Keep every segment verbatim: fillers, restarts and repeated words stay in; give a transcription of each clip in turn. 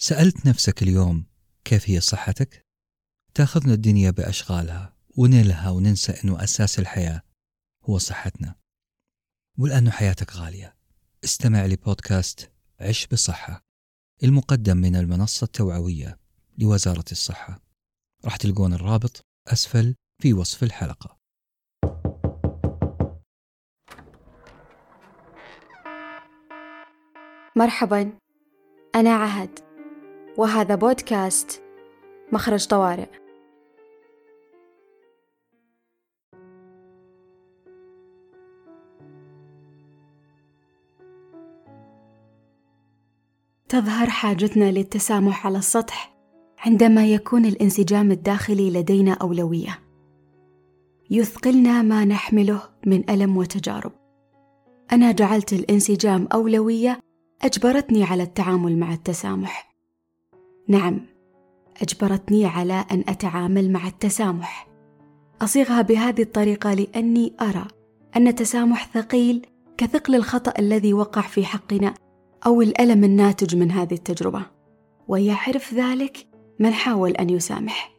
سألت نفسك اليوم كيف هي صحتك؟ تأخذنا الدنيا بأشغالها ونلها وننسى أنه أساس الحياة هو صحتنا، ولأنه حياتك غالية. استمع لبودكاست عش بصحة المقدم من المنصة التوعوية لوزارة الصحة. راح تلقون الرابط أسفل في وصف الحلقة. مرحباً، أنا عهد، وهذا بودكاست مخرج طوارئ. تظهر حاجتنا للتسامح على السطح عندما يكون الانسجام الداخلي لدينا أولوية. يثقلنا ما نحمله من ألم وتجارب. أنا جعلت الانسجام أولوية أجبرتني على التعامل مع التسامح. نعم، أجبرتني على أن أتعامل مع التسامح. أصيغها بهذه الطريقة لأني أرى أن التسامح ثقيل كثقل الخطأ الذي وقع في حقنا أو الألم الناتج من هذه التجربة، ويعرف ذلك من حاول أن يسامح.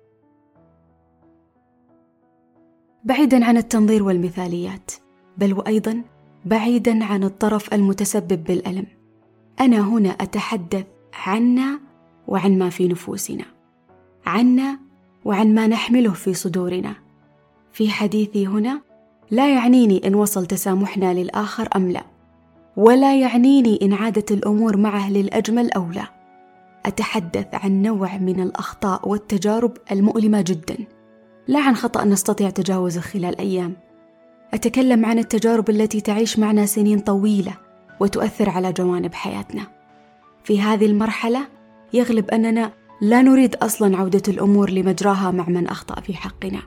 بعيداً عن التنظير والمثاليات، بل وأيضاً بعيداً عن الطرف المتسبب بالألم، أنا هنا أتحدث عنا وعن ما في نفوسنا، عنا وعن ما نحمله في صدورنا. في حديثي هنا لا يعنيني إن وصل تسامحنا للآخر أم لا، ولا يعنيني إن عادت الأمور معه للأجمل أو لا. أتحدث عن نوع من الأخطاء والتجارب المؤلمة جدا، لا عن خطأ نستطيع تجاوزه خلال أيام. أتكلم عن التجارب التي تعيش معنا سنين طويلة وتؤثر على جوانب حياتنا. في هذه المرحلة يغلب أننا لا نريد أصلا عودة الأمور لمجراها مع من أخطأ في حقنا.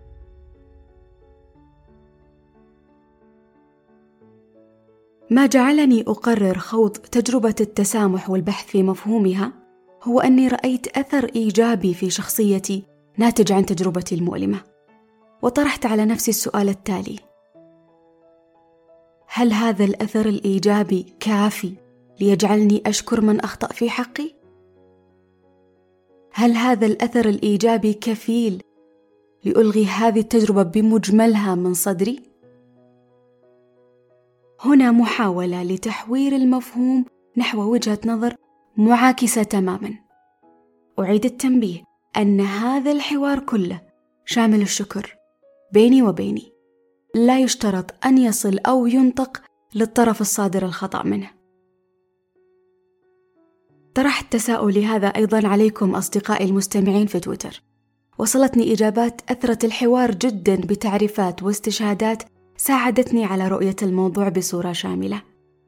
ما جعلني أقرر خوض تجربة التسامح والبحث في مفهومها هو أني رأيت أثر إيجابي في شخصيتي ناتج عن تجربتي المؤلمة، وطرحت على نفسي السؤال التالي: هل هذا الأثر الإيجابي كافي ليجعلني أشكر من أخطأ في حقي؟ هل هذا الأثر الإيجابي كفيل لألغي هذه التجربة بمجملها من صدري؟ هنا محاولة لتحوير المفهوم نحو وجهة نظر معاكسة تماماً. أعيد التنبيه أن هذا الحوار كله شامل الشكر بيني وبيني، لا يشترط أن يصل أو ينطق للطرف الصادر الخطأ منه. طرحت تساؤلي هذا أيضاً عليكم أصدقائي المستمعين في تويتر. وصلتني إجابات أثرت الحوار جداً بتعريفات واستشهادات ساعدتني على رؤية الموضوع بصورة شاملة.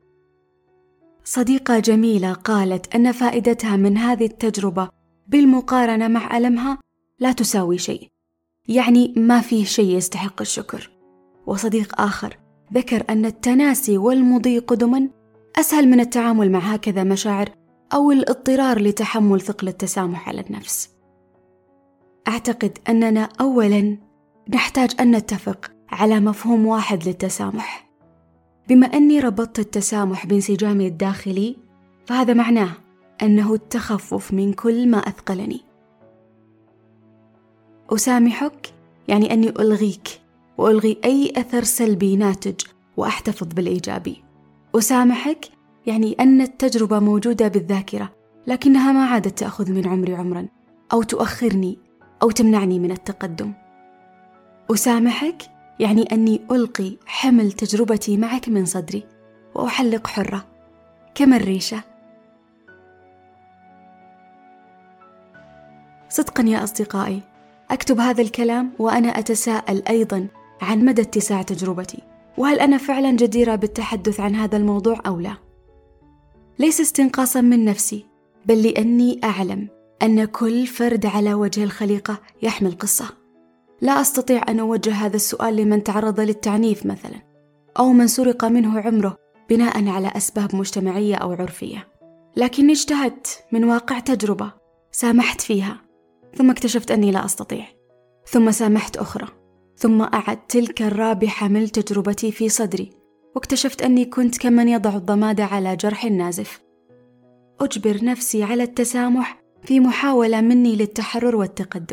صديقة جميلة قالت أن فائدتها من هذه التجربة بالمقارنة مع ألمها لا تساوي شيء، يعني ما فيه شيء يستحق الشكر. وصديق آخر ذكر أن التناسي والمضي قدما أسهل من التعامل مع هكذا مشاعر أو الاضطرار لتحمل ثقل التسامح على النفس. أعتقد أننا أولا نحتاج أن نتفق على مفهوم واحد للتسامح. بما أني ربطت التسامح بانسجامي الداخلي، فهذا معناه أنه التخفف من كل ما أثقلني. أسامحك يعني أني ألغيك وألغي أي أثر سلبي ناتج وأحتفظ بالإيجابي. أسامحك يعني أن التجربة موجودة بالذاكرة لكنها ما عادت تأخذ من عمري عمرا أو تؤخرني أو تمنعني من التقدم. أسامحك يعني أني ألقي حمل تجربتي معك من صدري وأحلق حرة كما الريشة. صدقا يا أصدقائي، أكتب هذا الكلام وأنا أتساءل أيضا عن مدى اتساع تجربتي، وهل أنا فعلا جديرة بالتحدث عن هذا الموضوع أو لا؟ ليس استنقاصا من نفسي، بل لأني أعلم أن كل فرد على وجه الخليقة يحمل قصة. لا أستطيع أن أوجه هذا السؤال لمن تعرض للتعنيف مثلا، أو من سرق منه عمره بناء على أسباب مجتمعية أو عرفية، لكني اجتهدت من واقع تجربة، سامحت فيها، ثم اكتشفت أني لا أستطيع، ثم سامحت أخرى، ثم أعد تلك الرابحة حمل تجربتي في صدري، واكتشفت أني كنت كمن يضع الضمادة على جرح نازف. أجبر نفسي على التسامح في محاولة مني للتحرر والتقدم.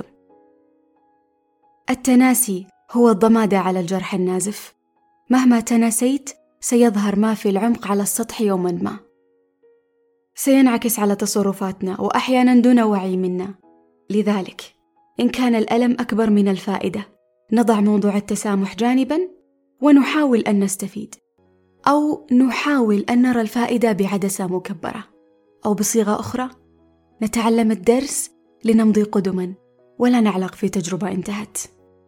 التناسي هو الضمادة على الجرح النازف. مهما تناسيت سيظهر ما في العمق على السطح يوما ما، سينعكس على تصرفاتنا وأحيانا دون وعي منا. لذلك إن كان الألم أكبر من الفائدة نضع موضوع التسامح جانبا ونحاول أن نستفيد، أو نحاول أن نرى الفائدة بعدسة مكبرة، أو بصيغة أخرى نتعلم الدرس لنمضي قدما ولا نعلق في تجربة انتهت.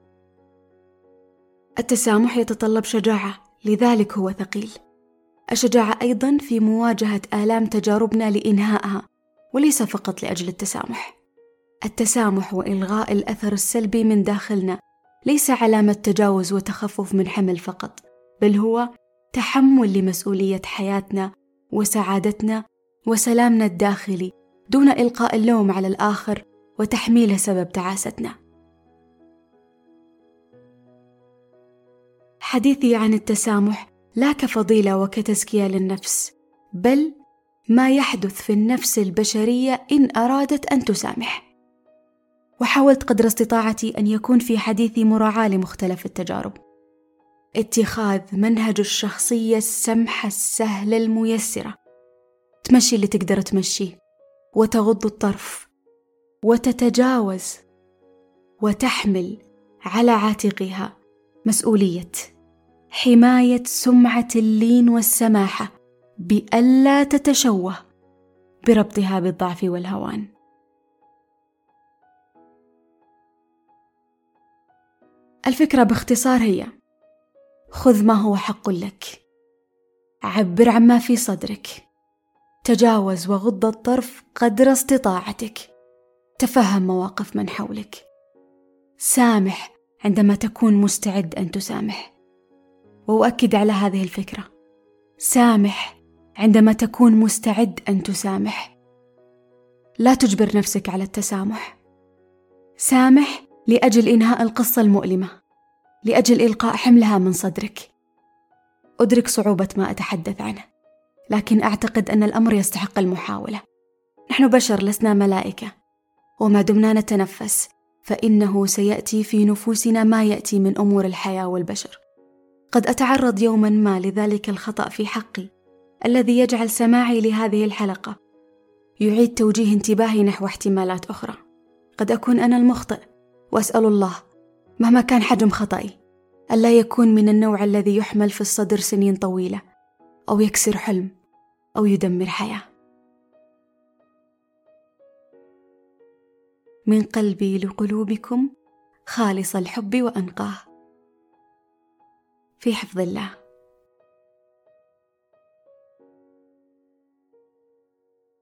التسامح يتطلب شجاعة، لذلك هو ثقيل. الشجاعة أيضا في مواجهة آلام تجاربنا لإنهائها، وليس فقط لأجل التسامح. التسامح وإلغاء الأثر السلبي من داخلنا ليس علامة تجاوز وتخفف من حمل فقط، بل هو تحمل لمسؤولية حياتنا وسعادتنا وسلامنا الداخلي دون إلقاء اللوم على الآخر وتحميله سبب تعاستنا. حديثي عن التسامح لا كفضيلة وكتزكية للنفس، بل ما يحدث في النفس البشرية إن أرادت أن تسامح. وحاولت قدر استطاعتي أن يكون في حديثي مراعاة لمختلف التجارب، اتخاذ منهج الشخصية السمحة السهلة الميسرة، تمشي اللي تقدر تمشيه وتغض الطرف وتتجاوز وتحمل على عاتقها مسؤولية حماية سمعة اللين والسماحة بألا تتشوه بربطها بالضعف والهوان. الفكرة باختصار هي: خذ ما هو حق لك، عبر عما في صدرك، تجاوز وغض الطرف قدر استطاعتك، تفهم مواقف من حولك، سامح عندما تكون مستعد أن تسامح. وأؤكد على هذه الفكرة: سامح عندما تكون مستعد أن تسامح. لا تجبر نفسك على التسامح، سامح لأجل إنهاء القصة المؤلمة، لأجل إلقاء حملها من صدرك. أدرك صعوبة ما أتحدث عنه، لكن أعتقد أن الأمر يستحق المحاولة. نحن بشر لسنا ملائكة، وما دمنا نتنفس فإنه سيأتي في نفوسنا ما يأتي من أمور الحياة والبشر. قد أتعرض يوما ما لذلك الخطأ في حقي الذي يجعل سماعي لهذه الحلقة يعيد توجيه انتباهي نحو احتمالات أخرى. قد أكون أنا المخطئ، وأسأل الله مهما كان حجم خطأي ألا يكون من النوع الذي يحمل في الصدر سنين طويلة، أو يكسر حلم، أو يدمر حياة. من قلبي لقلوبكم خالص الحب وأنقاه، في حفظ الله.